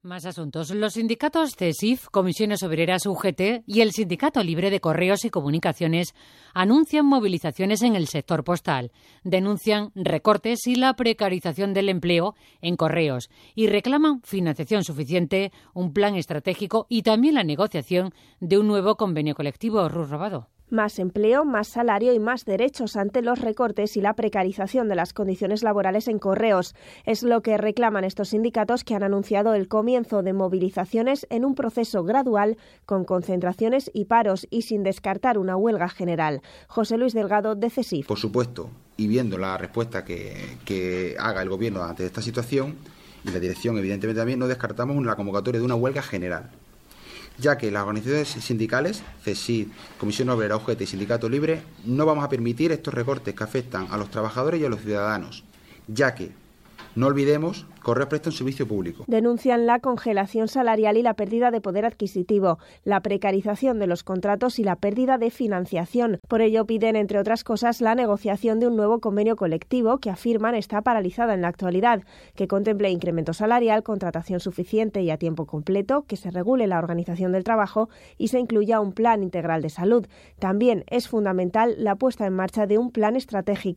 Más asuntos. Los sindicatos CESIF, Comisiones Obreras UGT y el Sindicato Libre de Correos y Comunicaciones anuncian movilizaciones en el sector postal. Denuncian recortes y la precarización del empleo en correos y reclaman financiación suficiente, un plan estratégico y también la negociación de un nuevo convenio colectivo. Ruth Robado. Más empleo, más salario y más derechos ante los recortes y la precarización de las condiciones laborales en correos. Es lo que reclaman estos sindicatos, que han anunciado el comienzo de movilizaciones en un proceso gradual con concentraciones y paros y sin descartar una huelga general. José Luis Delgado, de CESIF. Por supuesto, y viendo la respuesta que haga el Gobierno ante esta situación y la dirección, evidentemente también, no descartamos la convocatoria de una huelga general, ya que las organizaciones sindicales, CESIF, Comisión Obrera, UGT y Sindicato Libre, no vamos a permitir estos recortes que afectan a los trabajadores y a los ciudadanos, ya que, no olvidemos, Correos presta un servicio público. Denuncian la congelación salarial y la pérdida de poder adquisitivo, la precarización de los contratos y la pérdida de financiación. Por ello piden, entre otras cosas, la negociación de un nuevo convenio colectivo que afirman está paralizada en la actualidad, que contemple incremento salarial, contratación suficiente y a tiempo completo, que se regule la organización del trabajo y se incluya un plan integral de salud. También es fundamental la puesta en marcha de un plan estratégico